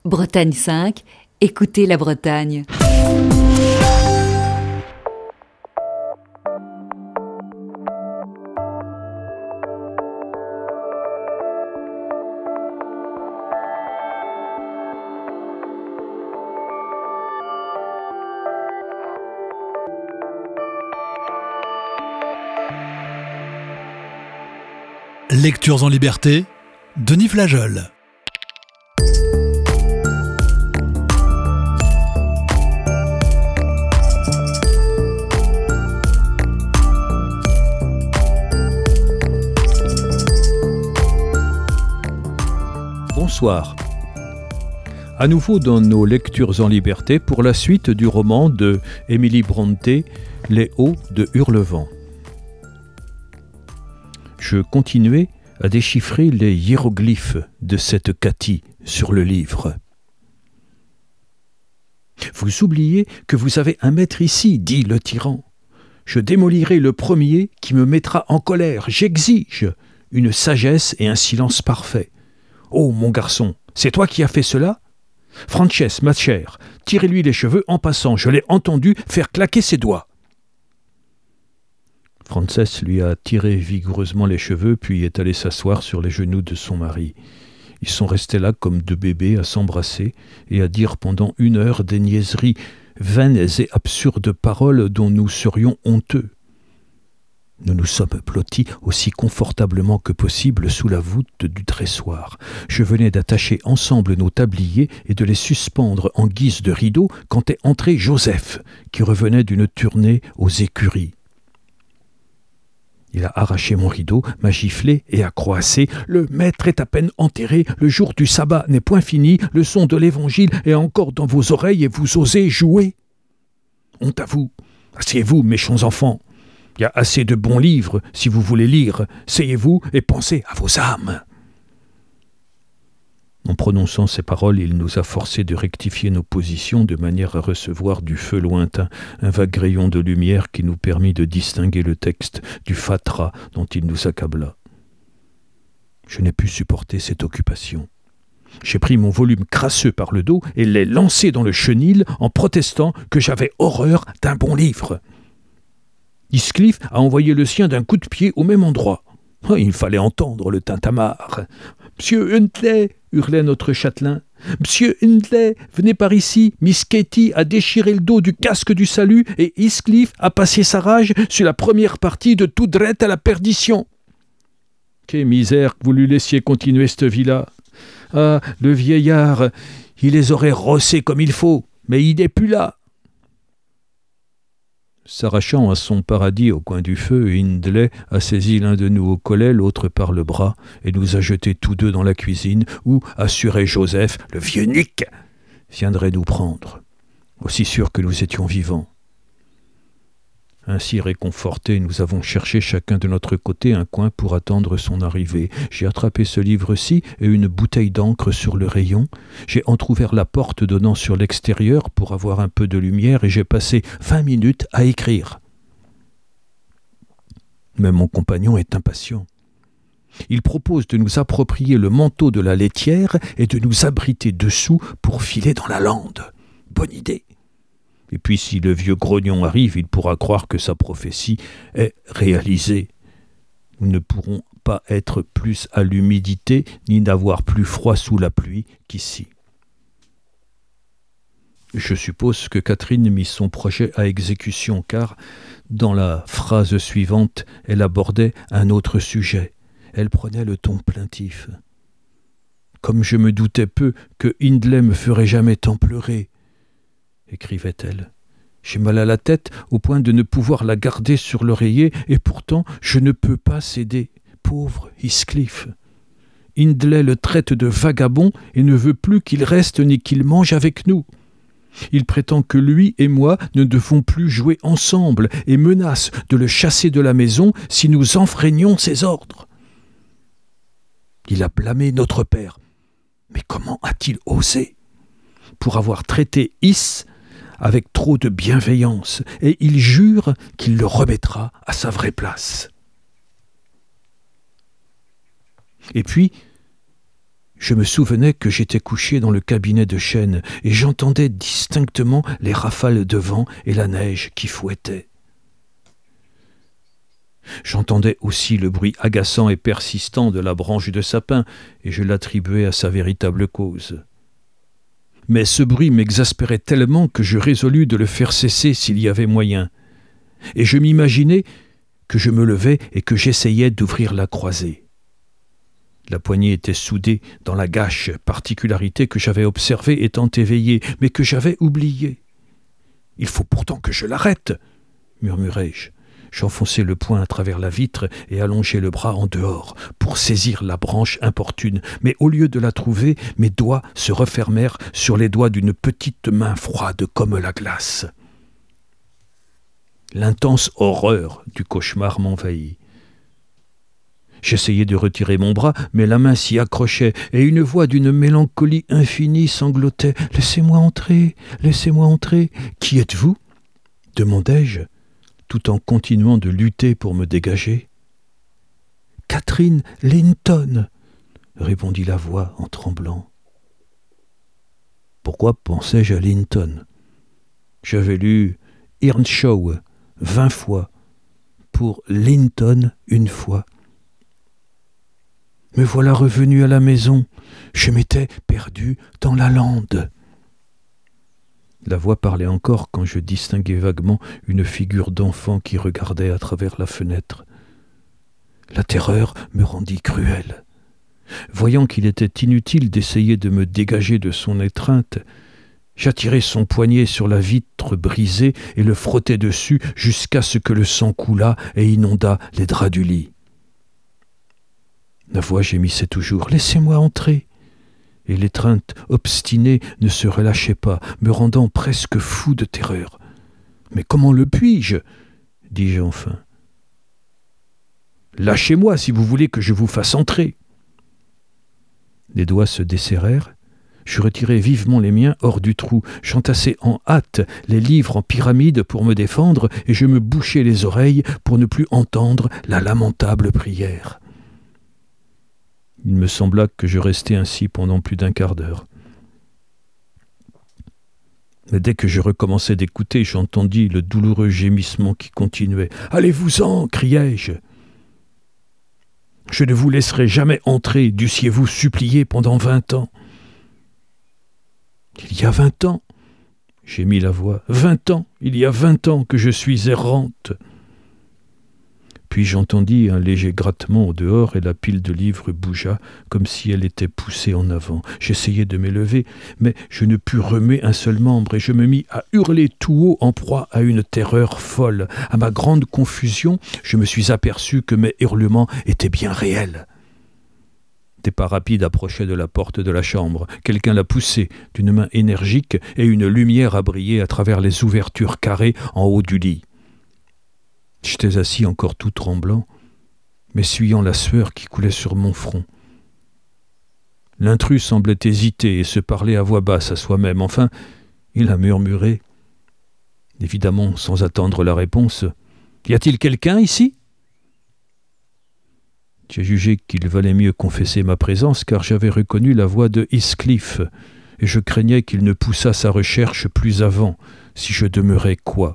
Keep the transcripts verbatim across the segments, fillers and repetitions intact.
Bretagne cinq, écoutez la Bretagne. Lectures en liberté, Denis Flageol. Bonsoir. À nouveau dans nos lectures en liberté pour la suite du roman de Emily Brontë, Les Hauts de Hurlevent. Je continuais à déchiffrer les hiéroglyphes de cette Cathy sur le livre. « Vous oubliez que vous avez un maître ici, dit le tyran. Je démolirai le premier qui me mettra en colère. J'exige une sagesse et un silence parfait. Oh, mon garçon, c'est toi qui as fait cela ? Frances, ma chère, tirez-lui les cheveux en passant. Je l'ai entendu faire claquer ses doigts. » Frances lui a tiré vigoureusement les cheveux, puis est allée s'asseoir sur les genoux de son mari. Ils sont restés là comme deux bébés à s'embrasser et à dire pendant une heure des niaiseries vaines et absurdes paroles dont nous serions honteux. Nous nous sommes blottis aussi confortablement que possible sous la voûte du dressoir. Je venais d'attacher ensemble nos tabliers et de les suspendre en guise de rideau quand est entré Joseph, qui revenait d'une tournée aux écuries. Il a arraché mon rideau, m'a giflé et a croassé. « Le maître est à peine enterré, le jour du sabbat n'est point fini, le son de l'évangile est encore dans vos oreilles et vous osez jouer. Honte à vous, asseyez-vous, méchants enfants. Il y a assez de bons livres, si vous voulez lire. Asseyez-vous et pensez à vos âmes. » En prononçant ces paroles, il nous a forcés de rectifier nos positions de manière à recevoir du feu lointain un vague rayon de lumière qui nous permit de distinguer le texte du fatras dont il nous accabla. Je n'ai pu supporter cette occupation. J'ai pris mon volume crasseux par le dos et l'ai lancé dans le chenil en protestant que j'avais horreur d'un bon livre. Heathcliff a envoyé le sien d'un coup de pied au même endroit. Oh, il fallait entendre le tintamarre. « Monsieur Huntley !» hurlait notre châtelain. « Monsieur Huntley, venez par ici. Miss Katy a déchiré le dos du casque du salut et Heathcliff a passé sa rage sur la première partie de Tout drette à la perdition. » Quelle misère que vous lui laissiez continuer cette vie-là. Ah, le vieillard, il les aurait rossés comme il faut, mais il n'est plus là. S'arrachant à son paradis au coin du feu, Hindley a saisi l'un de nous au collet, l'autre par le bras, et nous a jetés tous deux dans la cuisine, où, assurait Joseph, le vieux Nick viendrait nous prendre, aussi sûr que nous étions vivants. Ainsi réconfortés, nous avons cherché chacun de notre côté un coin pour attendre son arrivée. J'ai attrapé ce livre-ci et une bouteille d'encre sur le rayon. J'ai entrouvert la porte donnant sur l'extérieur pour avoir un peu de lumière et j'ai passé vingt minutes à écrire. Mais mon compagnon est impatient. Il propose de nous approprier le manteau de la laitière et de nous abriter dessous pour filer dans la lande. Bonne idée. Et puis si le vieux grognon arrive, il pourra croire que sa prophétie est réalisée. Nous ne pourrons pas être plus à l'humidité, ni n'avoir plus froid sous la pluie qu'ici. Je suppose que Catherine mit son projet à exécution, car, dans la phrase suivante, elle abordait un autre sujet. Elle prenait le ton plaintif. « Comme je me doutais peu que Hindley me ferait jamais tant pleurer, » écrivait-elle. « J'ai mal à la tête au point de ne pouvoir la garder sur l'oreiller et pourtant je ne peux pas céder. Pauvre Heathcliff. Hindley le traite de vagabond et ne veut plus qu'il reste ni qu'il mange avec nous. Il prétend que lui et moi ne devons plus jouer ensemble et menace de le chasser de la maison si nous enfreignons ses ordres. Il a blâmé notre père. Mais comment a-t-il osé ? Pour avoir traité Is avec trop de bienveillance, et il jure qu'il le remettra à sa vraie place. Et puis, Je me souvenais que j'étais couché dans le cabinet de chêne et j'entendais distinctement les rafales de vent et la neige qui fouettait. J'entendais aussi le bruit agaçant et persistant de la branche de sapin et je l'attribuais à sa véritable cause. Mais ce bruit m'exaspérait tellement que je résolus de le faire cesser s'il y avait moyen. Et je m'imaginais que je me levais et que j'essayais d'ouvrir la croisée. La poignée était soudée dans la gâche, particularité que j'avais observée étant éveillé, mais que j'avais oubliée. « Il faut pourtant que je l'arrête !» murmurai-je. J'enfonçai le poing à travers la vitre et allongeai le bras en dehors pour saisir la branche importune, mais au lieu de la trouver, mes doigts se refermèrent sur les doigts d'une petite main froide comme la glace. L'intense horreur du cauchemar m'envahit. J'essayai de retirer mon bras, mais la main s'y accrochait, et une voix d'une mélancolie infinie sanglotait. « Laissez-moi entrer, laissez-moi entrer. Qui êtes-vous » demandai-je, tout en continuant de lutter pour me dégager. « Catherine Linton » répondit la voix en tremblant. Pourquoi pensais-je à Linton ? J'avais lu Earnshaw vingt fois, pour Linton une fois. Me voilà revenu à la maison. Je m'étais perdu dans la lande. La voix parlait encore quand je distinguai vaguement une figure d'enfant qui regardait à travers la fenêtre. La terreur me rendit cruel. Voyant qu'il était inutile d'essayer de me dégager de son étreinte, j'attirai son poignet sur la vitre brisée et le frottai dessus jusqu'à ce que le sang coulât et inonda les draps du lit. La voix gémissait toujours « Laissez-moi entrer !» et l'étreinte obstinée ne se relâchait pas, me rendant presque fou de terreur. « Mais comment le puis-je » dis-je enfin. « Lâchez-moi si vous voulez que je vous fasse entrer !» Les doigts se desserrèrent. Je retirai vivement les miens hors du trou, j'entassai en hâte les livres en pyramide pour me défendre et je me bouchai les oreilles pour ne plus entendre la lamentable prière. Il me sembla que je restais ainsi pendant plus d'un quart d'heure. Mais dès que je recommençai d'écouter, j'entendis le douloureux gémissement qui continuait. « Allez-vous-en » criai-je. « Je ne vous laisserai jamais entrer, dussiez-vous supplier pendant vingt ans. » « Il y a vingt ans » gémit la voix. « Vingt ans, il y a vingt ans que je suis errante. » Puis j'entendis un léger grattement au dehors et la pile de livres bougea comme si elle était poussée en avant. J'essayai de m'élever, mais je ne pus remuer un seul membre et je me mis à hurler tout haut en proie à une terreur folle. À ma grande confusion, je me suis aperçu que mes hurlements étaient bien réels. Des pas rapides approchaient de la porte de la chambre. Quelqu'un la poussait d'une main énergique et une lumière a brillé à travers les ouvertures carrées en haut du lit. J'étais assis encore tout tremblant, m'essuyant la sueur qui coulait sur mon front. L'intrus semblait hésiter et se parler à voix basse à soi-même. Enfin, il a murmuré, évidemment sans attendre la réponse. « Y a-t-il quelqu'un ici ?» J'ai jugé qu'il valait mieux confesser ma présence car j'avais reconnu la voix de Heathcliff et je craignais qu'il ne poussât sa recherche plus avant si je demeurais quoi.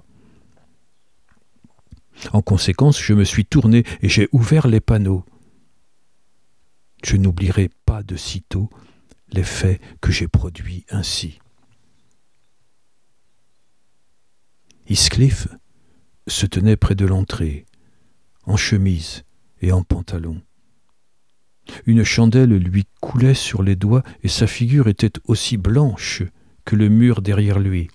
En conséquence, je me suis tourné et j'ai ouvert les panneaux. Je n'oublierai pas de sitôt l'effet que j'ai produit ainsi. Heathcliff se tenait près de l'entrée, en chemise et en pantalon. Une chandelle lui coulait sur les doigts et sa figure était aussi blanche que le mur derrière lui.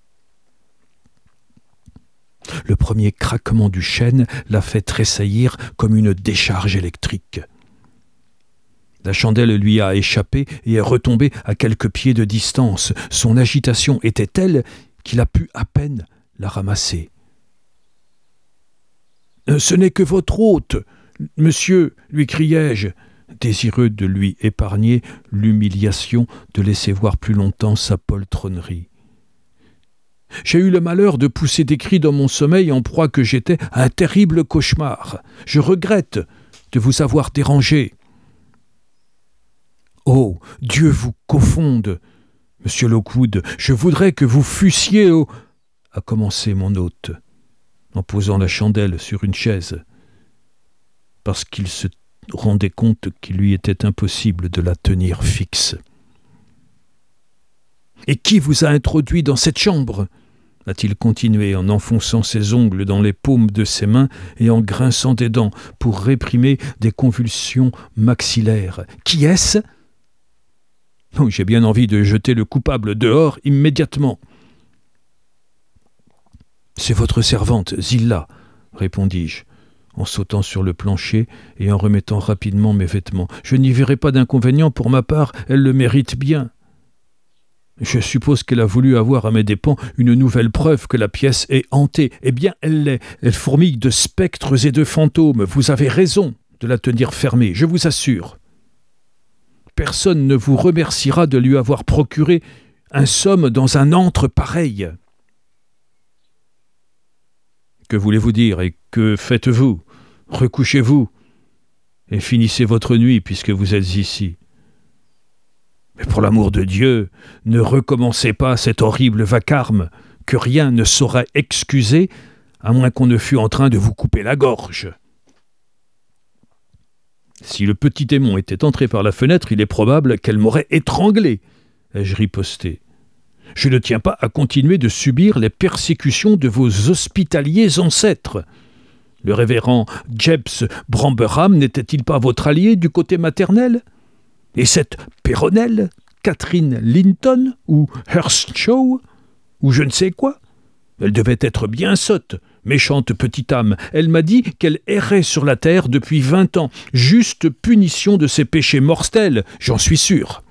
Le premier craquement du chêne l'a fait tressaillir comme une décharge électrique. La chandelle lui a échappé et est retombée à quelques pieds de distance. Son agitation était telle qu'il a pu à peine la ramasser. « Ce n'est que votre hôte, monsieur !» lui criai-je, désireux de lui épargner l'humiliation de laisser voir plus longtemps sa poltronnerie. J'ai eu le malheur de pousser des cris dans mon sommeil en proie que j'étais à un terrible cauchemar. Je regrette de vous avoir dérangé. Oh, Dieu vous confonde, monsieur Lockwood, je voudrais que vous fussiez au... a commencé mon hôte, en posant la chandelle sur une chaise, parce qu'il se rendait compte qu'il lui était impossible de la tenir fixe. « Et qui vous a introduit dans cette chambre ?» a-t-il continué en enfonçant ses ongles dans les paumes de ses mains et en grinçant des dents pour réprimer des convulsions maxillaires. « Qui est-ce » ? Oh, j'ai bien envie de jeter le coupable dehors immédiatement. « C'est votre servante, Zilla, » répondis-je, en sautant sur le plancher et en remettant rapidement mes vêtements. « Je n'y verrai pas d'inconvénient pour ma part, elle le mérite bien. » Je suppose qu'elle a voulu avoir à mes dépens une nouvelle preuve que la pièce est hantée. Eh bien, elle l'est. Elle fourmille de spectres et de fantômes. Vous avez raison de la tenir fermée, je vous assure. Personne ne vous remerciera de lui avoir procuré un somme dans un antre pareil. Que voulez-vous dire et que faites-vous ? Recouchez-vous et finissez votre nuit puisque vous êtes ici. Mais pour l'amour de Dieu, ne recommencez pas cet horrible vacarme que rien ne saurait excuser, à moins qu'on ne fût en train de vous couper la gorge. Si le petit démon était entré par la fenêtre, il est probable qu'elle m'aurait étranglé, ai-je riposté. Je ne tiens pas à continuer de subir les persécutions de vos hospitaliers ancêtres. Le révérend Jebs Bramberham n'était-il pas votre allié du côté maternel ? Et cette Péronnelle, Catherine Linton, ou Hershaw, ou je ne sais quoi, elle devait être bien sotte, méchante petite âme. Elle m'a dit qu'elle errait sur la terre depuis vingt ans, juste punition de ses péchés mortels, j'en suis sûr.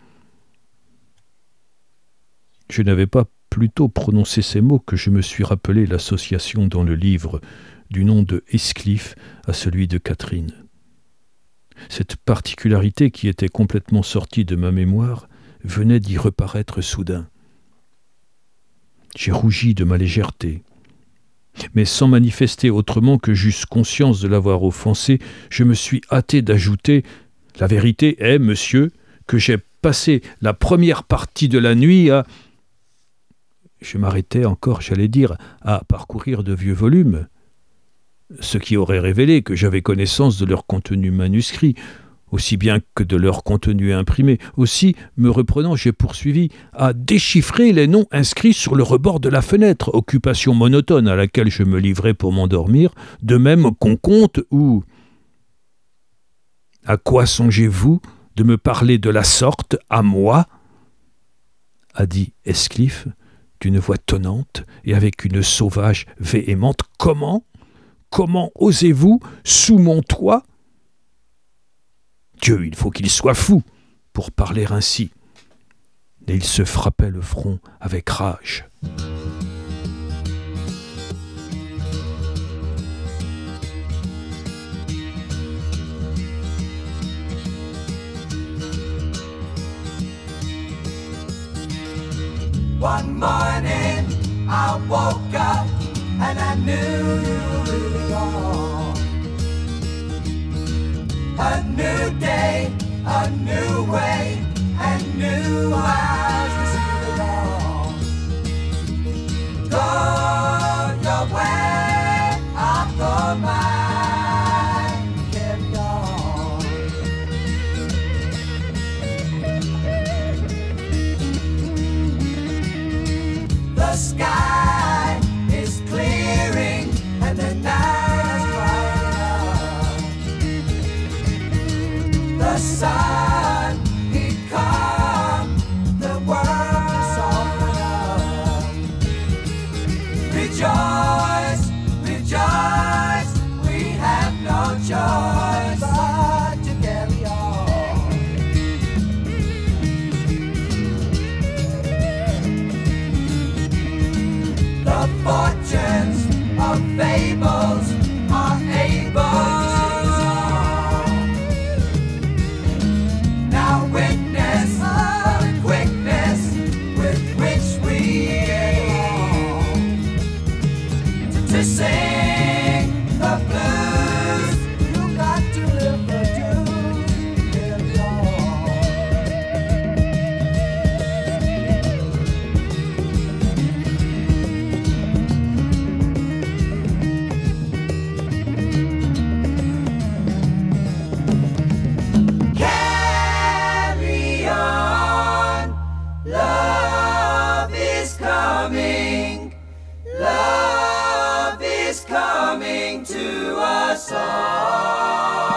Je n'avais pas plutôt prononcé ces mots que je me suis rappelé l'association dans le livre du nom de Heathcliff à celui de Catherine. Cette particularité qui était complètement sortie de ma mémoire venait d'y reparaître soudain. J'ai rougi de ma légèreté. Mais sans manifester autrement que j'eusse conscience de l'avoir offensé, je me suis hâté d'ajouter « La vérité est, monsieur, que j'ai passé la première partie de la nuit à... » Je m'arrêtais encore, j'allais dire, à parcourir de vieux volumes, ce qui aurait révélé que j'avais connaissance de leur contenu manuscrit, aussi bien que de leur contenu imprimé. Aussi, me reprenant, j'ai poursuivi à déchiffrer les noms inscrits sur le rebord de la fenêtre, occupation monotone à laquelle je me livrais pour m'endormir, de même qu'on compte ou... « À quoi songez-vous de me parler de la sorte, à moi ?» a dit Heathcliff, d'une voix tonnante et avec une sauvage véhémente. « Comment ? Comment osez-vous, sous mon toit ? Dieu, il faut qu'il soit fou pour parler ainsi. » Et il se frappait le front avec rage. One morning I woke up and I knew it all. A new day, a new way, and new eyes to see it all. Go your way, I'll go mine, carry on. The sky is clearing and the night is bright. The sun, he come, the world is open up. Rejoice, rejoice, we have no choice but to carry on. The fortunes of fables are able to coming. Love is coming to us all.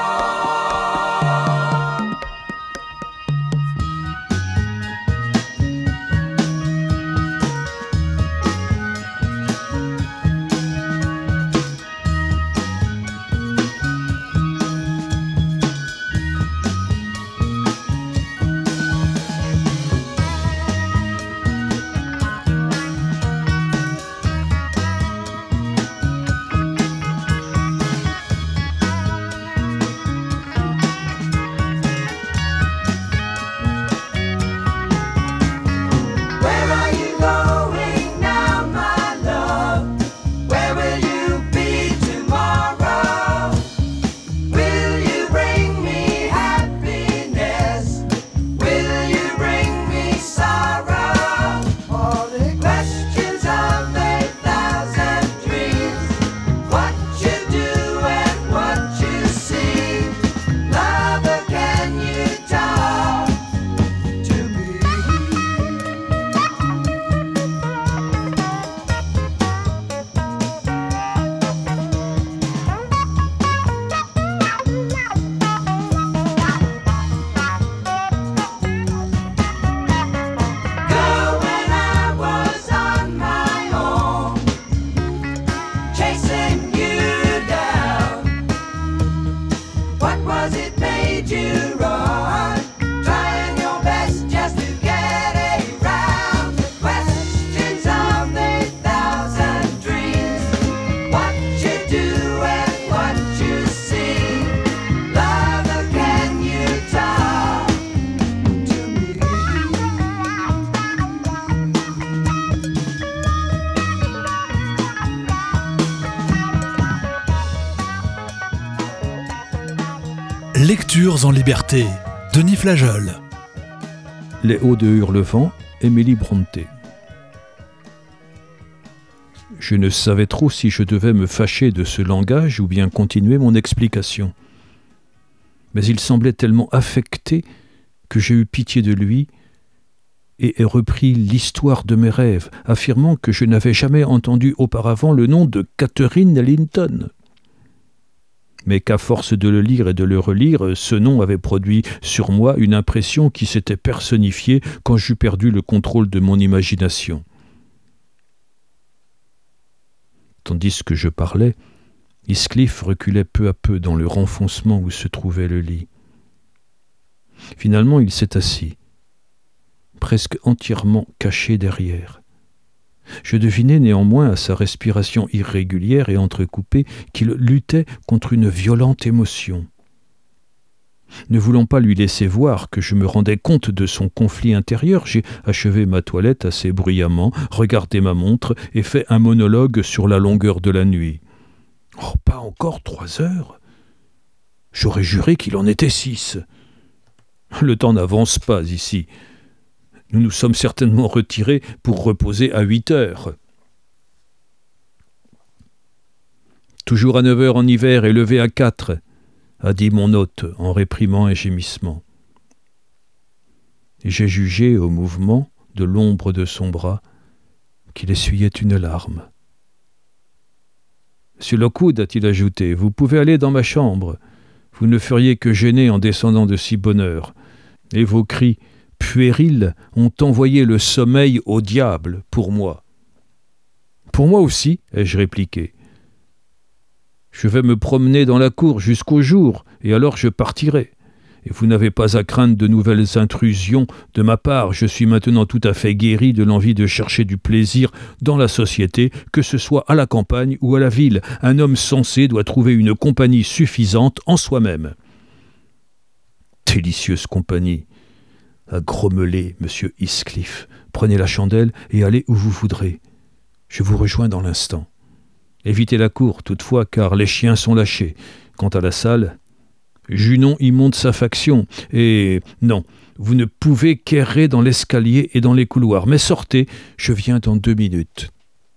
Lectures en liberté, Denis Flageol. Les Hauts de Hurlevent, Émilie Brontë. Je ne savais trop si je devais me fâcher de ce langage ou bien continuer mon explication. Mais il semblait tellement affecté que j'ai eu pitié de lui et ai repris l'histoire de mes rêves, affirmant que je n'avais jamais entendu auparavant le nom de Catherine Linton. Mais qu'à force de le lire et de le relire, ce nom avait produit sur moi une impression qui s'était personnifiée quand j'eus perdu le contrôle de mon imagination. Tandis que je parlais, Heathcliff reculait peu à peu dans le renfoncement où se trouvait le lit. Finalement, il s'est assis, presque entièrement caché derrière. Je devinais néanmoins à sa respiration irrégulière et entrecoupée qu'il luttait contre une violente émotion. Ne voulant pas lui laisser voir que je me rendais compte de son conflit intérieur, j'ai achevé ma toilette assez bruyamment, regardé ma montre et fait un monologue sur la longueur de la nuit. « Oh, pas encore trois heures ! J'aurais juré qu'il en était six. Le temps n'avance pas ici. Nous nous sommes certainement retirés pour reposer à huit heures. Toujours à neuf heures en hiver et levé à quatre, a dit mon hôte en réprimant un gémissement. J'ai jugé au mouvement de l'ombre de son bras qu'il essuyait une larme. « Monsieur Lockwood, a-t-il ajouté, vous pouvez aller dans ma chambre. Vous ne feriez que gêner en descendant de si bonne heure. Et vos cris puérils ont envoyé le sommeil au diable pour moi. »« Pour moi aussi, ai-je répliqué. Je vais me promener dans la cour jusqu'au jour, et alors je partirai. Et vous n'avez pas à craindre de nouvelles intrusions de ma part. Je suis maintenant tout à fait guéri de l'envie de chercher du plaisir dans la société, que ce soit à la campagne ou à la ville. Un homme sensé doit trouver une compagnie suffisante en soi-même. » Délicieuse compagnie, a grommelé M. Heathcliff. Prenez la chandelle et allez où vous voudrez. Je vous rejoins dans l'instant. Évitez la cour, toutefois, car les chiens sont lâchés. Quant à la salle, Junon y monte sa faction. Et non, vous ne pouvez qu'errer dans l'escalier et dans les couloirs. Mais sortez, je viens dans deux minutes.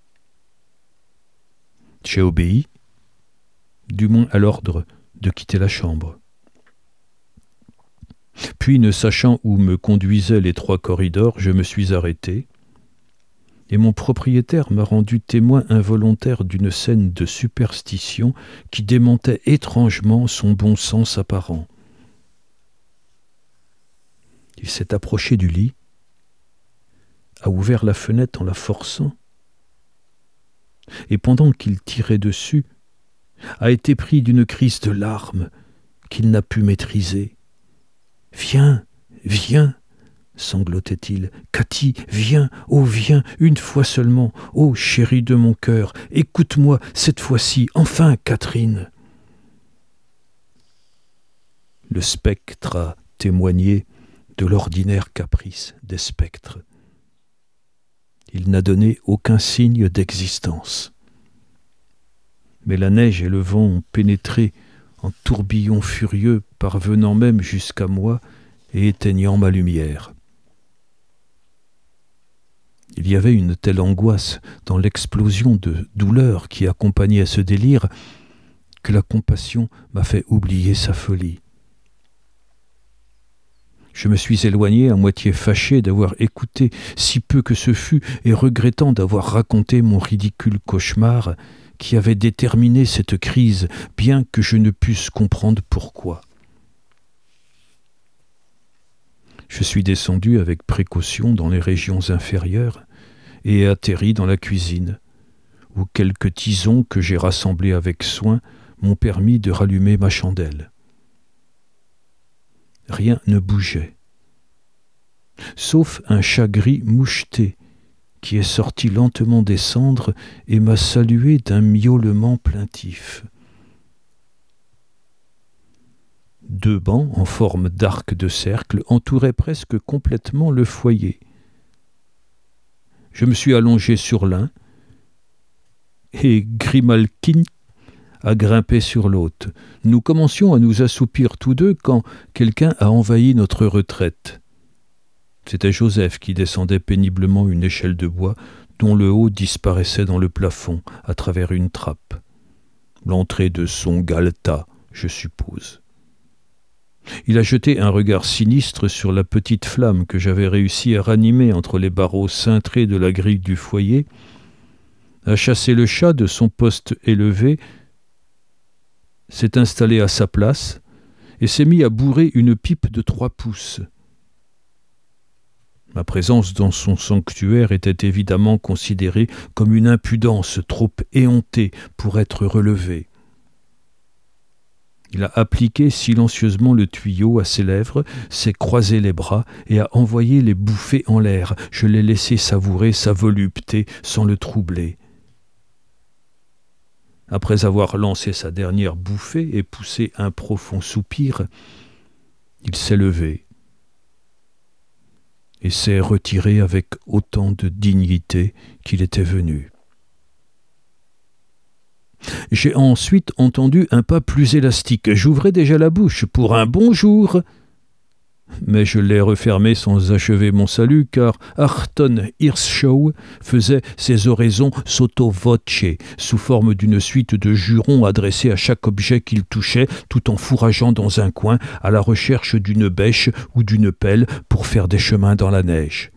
J'ai obéi, du moins à l'ordre de quitter la chambre. Puis, ne sachant où me conduisaient les trois corridors, je me suis arrêté. et mon propriétaire m'a rendu témoin involontaire d'une scène de superstition qui démentait étrangement son bon sens apparent. Il s'est approché du lit, a ouvert la fenêtre en la forçant, et pendant qu'il tirait dessus, a été pris d'une crise de larmes qu'il n'a pu maîtriser. « Viens, viens !» sanglotait-il. « Cathy, viens, oh viens, une fois seulement, oh chérie de mon cœur, écoute-moi cette fois-ci, enfin, Catherine !» Le spectre a témoigné de l'ordinaire caprice des spectres. Il n'a donné aucun signe d'existence. Mais la neige et le vent ont pénétré en tourbillons furieux, parvenant même jusqu'à moi et éteignant ma lumière. Il y avait une telle angoisse dans l'explosion de douleur qui accompagnait ce délire que la compassion m'a fait oublier sa folie. Je me suis éloigné à moitié fâché d'avoir écouté si peu que ce fût et regrettant d'avoir raconté mon ridicule cauchemar qui avait déterminé cette crise, bien que je ne pusse comprendre pourquoi. Je suis descendu avec précaution dans les régions inférieures et atterri dans la cuisine, où quelques tisons que j'ai rassemblés avec soin m'ont permis de rallumer ma chandelle. Rien ne bougeait, sauf un chat gris moucheté qui est sorti lentement des cendres et m'a salué d'un miaulement plaintif. Deux bancs en forme d'arc de cercle entouraient presque complètement le foyer. Je me suis allongé sur l'un et Grimalkin a grimpé sur l'autre. Nous commencions à nous assoupir tous deux quand quelqu'un a envahi notre retraite. C'était Joseph qui descendait péniblement une échelle de bois dont le haut disparaissait dans le plafond à travers une trappe. L'entrée de son galetas, je suppose. Il a jeté un regard sinistre sur la petite flamme que j'avais réussi à ranimer entre les barreaux cintrés de la grille du foyer, a chassé le chat de son poste élevé, s'est installé à sa place et s'est mis à bourrer une pipe de trois pouces. Ma présence dans son sanctuaire était évidemment considérée comme une impudence trop éhontée pour être relevée. Il a appliqué silencieusement le tuyau à ses lèvres, s'est croisé les bras et a envoyé les bouffées en l'air. Je l'ai laissé savourer sa volupté sans le troubler. Après avoir lancé sa dernière bouffée et poussé un profond soupir, il s'est levé et s'est retiré avec autant de dignité qu'il était venu. J'ai ensuite entendu un pas plus élastique. J'ouvrais déjà la bouche pour un bonjour, mais je l'ai refermé sans achever mon salut, car Arton Hirschau faisait ses oraisons sotto voce, sous forme d'une suite de jurons adressés à chaque objet qu'il touchait, tout en fourrageant dans un coin à la recherche d'une bêche ou d'une pelle pour faire des chemins dans la neige.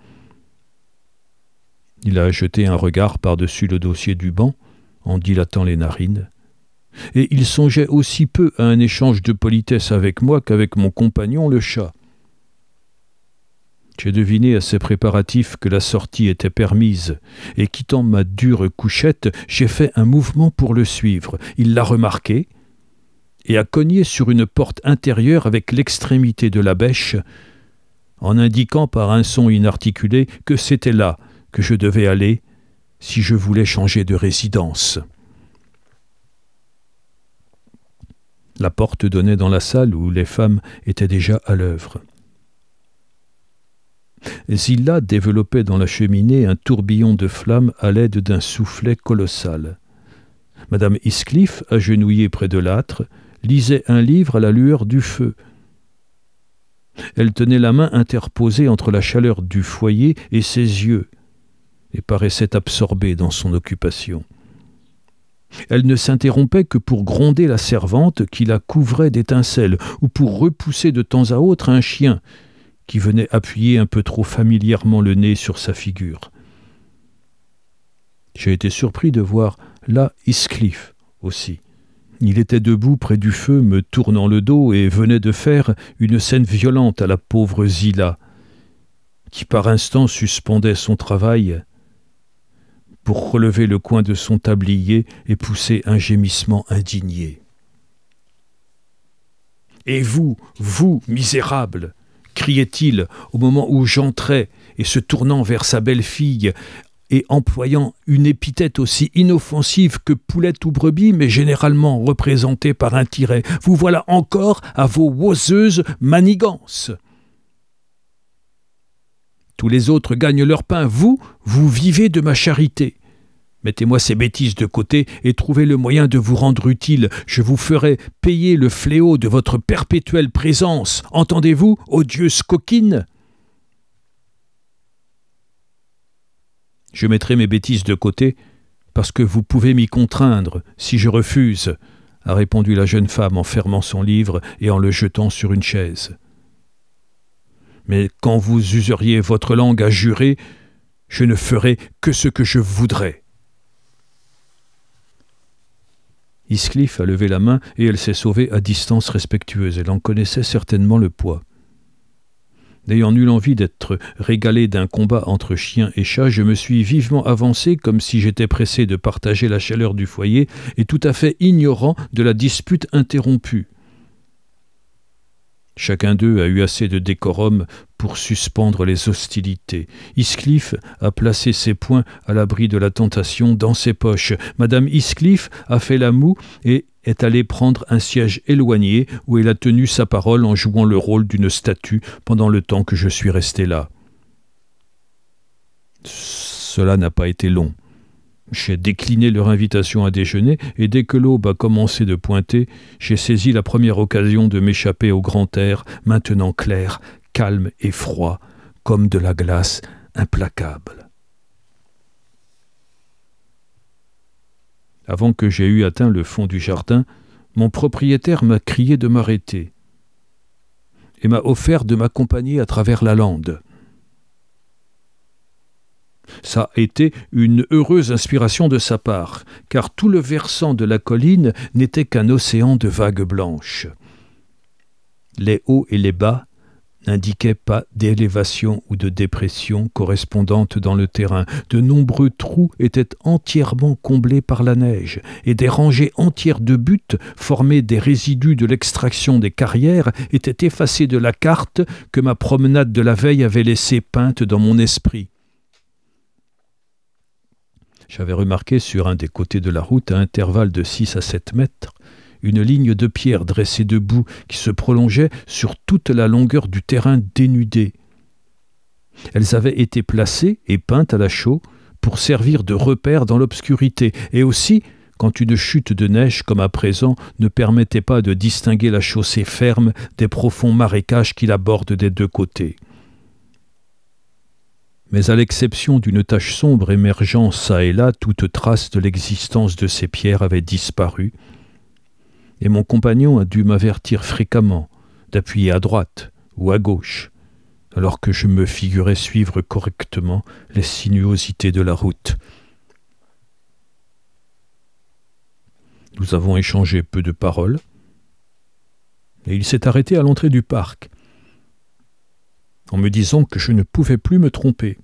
Il a jeté un regard par-dessus le dossier du banc, en dilatant les narines, et il songeait aussi peu à un échange de politesse avec moi qu'avec mon compagnon le chat. J'ai deviné à ses préparatifs que la sortie était permise, et quittant ma dure couchette, j'ai fait un mouvement pour le suivre. Il l'a remarqué, et a cogné sur une porte intérieure avec l'extrémité de la bêche, en indiquant par un son inarticulé que c'était là que je devais aller, si je voulais changer de résidence. La porte donnait dans la salle où les femmes étaient déjà à l'œuvre. Zilla développait dans la cheminée un tourbillon de flammes à l'aide d'un soufflet colossal. Madame Heathcliff, agenouillée près de l'âtre, lisait un livre à la lueur du feu. Elle tenait la main interposée entre la chaleur du foyer et ses yeux, et paraissait absorbée dans son occupation. Elle ne s'interrompait que pour gronder la servante qui la couvrait d'étincelles ou pour repousser de temps à autre un chien qui venait appuyer un peu trop familièrement le nez sur sa figure. J'ai été surpris de voir là Heathcliff aussi. Il était debout près du feu, me tournant le dos, et venait de faire une scène violente à la pauvre Zillah, qui par instant suspendait son travail pour relever le coin de son tablier et pousser un gémissement indigné. « Et vous, vous, misérable !» criait-il au moment où j'entrais, et se tournant vers sa belle-fille, et employant une épithète aussi inoffensive que poulette ou brebis, mais généralement représentée par un tiret. « Vous voilà encore à vos oiseuses manigances !» Tous les autres gagnent leur pain. Vous, vous vivez de ma charité. Mettez-moi ces bêtises de côté et trouvez le moyen de vous rendre utile. Je vous ferai payer le fléau de votre perpétuelle présence. Entendez-vous, odieuse coquine ? Je mettrai mes bêtises de côté parce que vous pouvez m'y contraindre si je refuse, a répondu la jeune femme en fermant son livre et en le jetant sur une chaise. Mais quand vous useriez votre langue à jurer, je ne ferai que ce que je voudrais. Heathcliff a levé la main et elle s'est sauvée à distance respectueuse. Elle en connaissait certainement le poids. N'ayant nulle envie d'être régalé d'un combat entre chiens et chats, je me suis vivement avancé comme si j'étais pressé de partager la chaleur du foyer et tout à fait ignorant de la dispute interrompue. Chacun d'eux a eu assez de décorum pour suspendre les hostilités. Heathcliff a placé ses poings à l'abri de la tentation dans ses poches. Madame Heathcliff a fait la moue et est allée prendre un siège éloigné où elle a tenu sa parole en jouant le rôle d'une statue pendant le temps que je suis resté là. Cela n'a pas été long. J'ai décliné leur invitation à déjeuner et dès que l'aube a commencé de pointer, j'ai saisi la première occasion de m'échapper au grand air, maintenant clair, calme et froid, comme de la glace implacable. Avant que j'aie eu atteint le fond du jardin, mon propriétaire m'a crié de m'arrêter et m'a offert de m'accompagner à travers la lande. Ça a été une heureuse inspiration de sa part, car tout le versant de la colline n'était qu'un océan de vagues blanches. Les hauts et les bas n'indiquaient pas d'élévation ou de dépression correspondante dans le terrain. De nombreux trous étaient entièrement comblés par la neige, et des rangées entières de buttes, formées des résidus de l'extraction des carrières, étaient effacées de la carte que ma promenade de la veille avait laissée peinte dans mon esprit. J'avais remarqué sur un des côtés de la route, à intervalles de six à sept mètres, une ligne de pierre dressée debout qui se prolongeait sur toute la longueur du terrain dénudé. Elles avaient été placées et peintes à la chaux pour servir de repère dans l'obscurité, et aussi quand une chute de neige comme à présent ne permettait pas de distinguer la chaussée ferme des profonds marécages qui la bordent des deux côtés. Mais à l'exception d'une tache sombre émergeant çà et là, toute trace de l'existence de ces pierres avait disparu, et mon compagnon a dû m'avertir fréquemment d'appuyer à droite ou à gauche, alors que je me figurais suivre correctement les sinuosités de la route. Nous avons échangé peu de paroles, et il s'est arrêté à l'entrée du parc, en me disant que je ne pouvais plus me tromper.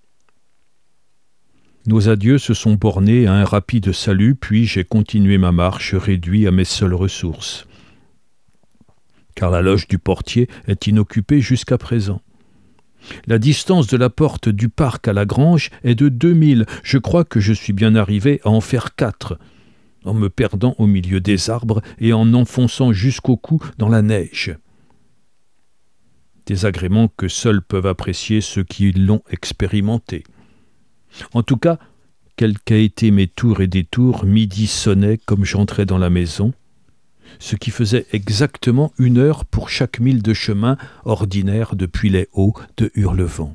Nos adieux se sont bornés à un rapide salut, puis j'ai continué ma marche réduit à mes seules ressources. Car la loge du portier est inoccupée jusqu'à présent. La distance de la porte du parc à la grange est de deux milles. Je crois que je suis bien arrivé à en faire quatre, en me perdant au milieu des arbres et en enfonçant jusqu'au cou dans la neige. Des agréments que seuls peuvent apprécier ceux qui l'ont expérimenté. En tout cas, quels qu'aient été mes tours et détours, midi sonnait comme j'entrais dans la maison, ce qui faisait exactement une heure pour chaque mille de chemin ordinaire depuis les hauts de Hurlevent.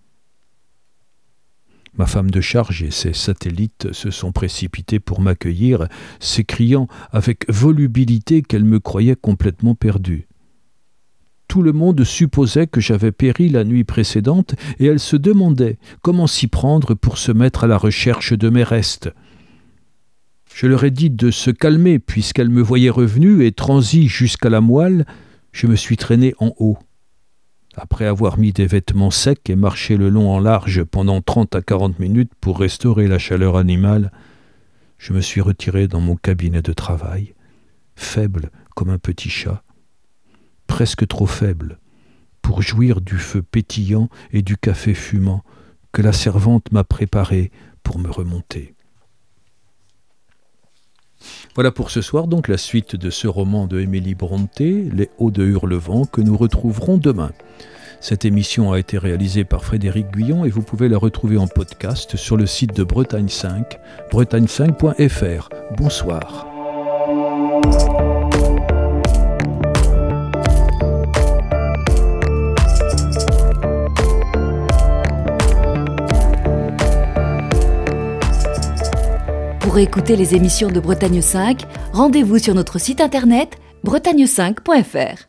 Ma femme de charge et ses satellites se sont précipités pour m'accueillir, s'écriant avec volubilité qu'elle me croyait complètement perdu. tout le monde supposait que j'avais péri la nuit précédente et elle se demandait comment s'y prendre pour se mettre à la recherche de mes restes. Je leur ai dit de se calmer puisqu'elle me voyait revenu et transi jusqu'à la moelle, je me suis traîné en haut. Après avoir mis des vêtements secs et marché le long en large pendant trente à quarante minutes pour restaurer la chaleur animale, je me suis retiré dans mon cabinet de travail, faible comme un petit chat, presque trop faible pour jouir du feu pétillant et du café fumant que la servante m'a préparé pour me remonter. Voilà pour ce soir donc la suite de ce roman de Émilie Brontë, Les Hauts de Hurlevent, que nous retrouverons demain. Cette émission a été réalisée par Frédéric Guyon et vous pouvez la retrouver en podcast sur le site de Bretagne cinq, bretagne cinq point f r. Bonsoir. Pour écouter les émissions de Bretagne cinq, rendez-vous sur notre site internet bretagne cinq point f r.